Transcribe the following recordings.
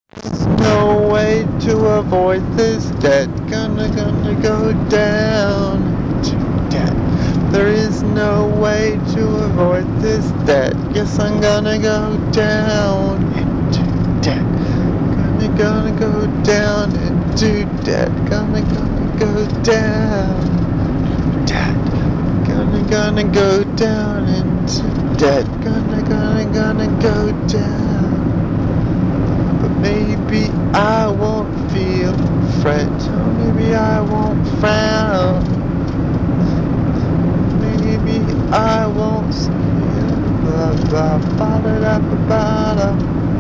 There's no way to avoid this debt. Gonna go down to debt. There is no way to avoid this debt. Yes, I'm gonna go down into debt. Gonna go down into debt. Gonna go down debt. Gonna go down into debt. Gonna go down. But maybe I won't feel fret, or maybe I won't frown. Maybe I won't feel blah blah blah da blah da.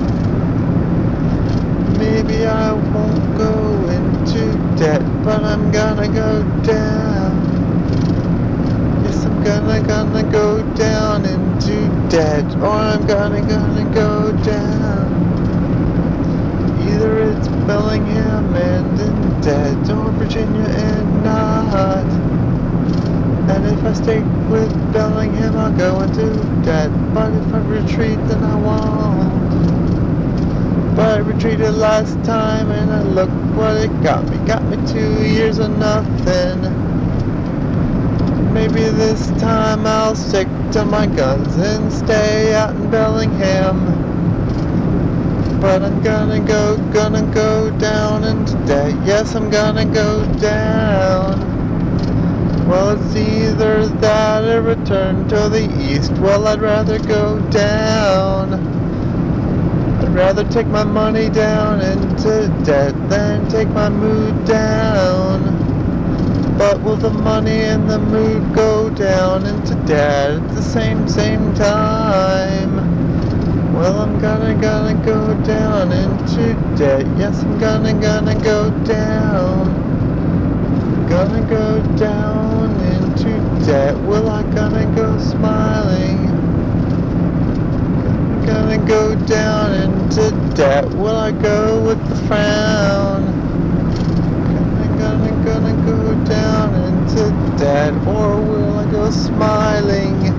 Maybe I won't go into debt, but I'm gonna go down. Yes, I'm gonna go down into debt, or I'm gonna go down. Either it's Bellingham and in debt, or Virginia and not. And if I stay with Bellingham, I'll go into debt. But if I retreat, then I won't. But I retreated last time, and I look what it got me. Got me 2 years of nothing. Maybe this time I'll stick to my guns and stay out in Bellingham. But I'm gonna go down into debt. Yes, I'm gonna go down. Well, it's either that or return to the east. Well, I'd rather go down. I'd rather take my money down into debt than take my mood down. But will the money and the mood go down into debt at the same time? Well, I'm gonna go down into debt. Yes, I'm gonna go down. Gonna go down into debt. Will I gonna go smiling? Gonna go down into debt. Will I go with the frown? Gonna go down into debt, or will I go smiling?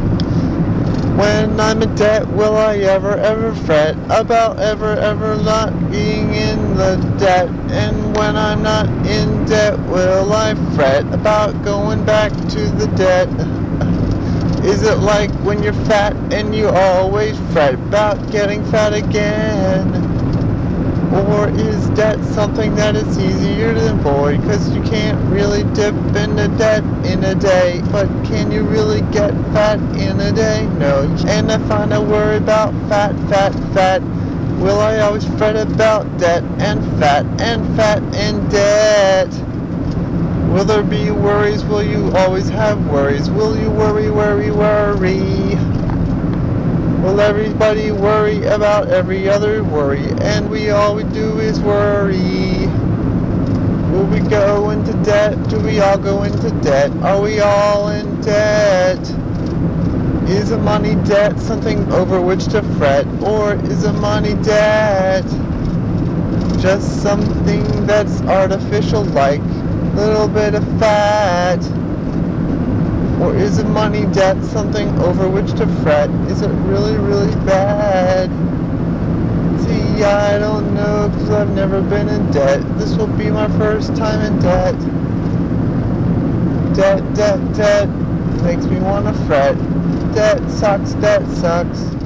When I'm in debt, will I ever fret about ever not being in the debt? And when I'm not in debt, will I fret about going back to the debt? Is it like when you're fat and you always fret about getting fat again? Or is debt something that is easier to avoid? Cause you can't really dip into debt in a day. But can you really get fat in a day? No. And if I worry about fat, will I always fret about debt and fat and debt? Will there be worries? Will you always have worries? Will you worry? Will everybody worry about every other worry? And all we do is worry. Will we go into debt? Do we all go into debt? Are we all in debt? Is a money debt something over which to fret? Or is a money debt just something that's artificial, like a little bit of fat? Or is a money debt something over which to fret? Is it really bad? See, I don't know, because I've never been in debt. This will be my first time in debt. Debt makes me want to fret. Debt sucks.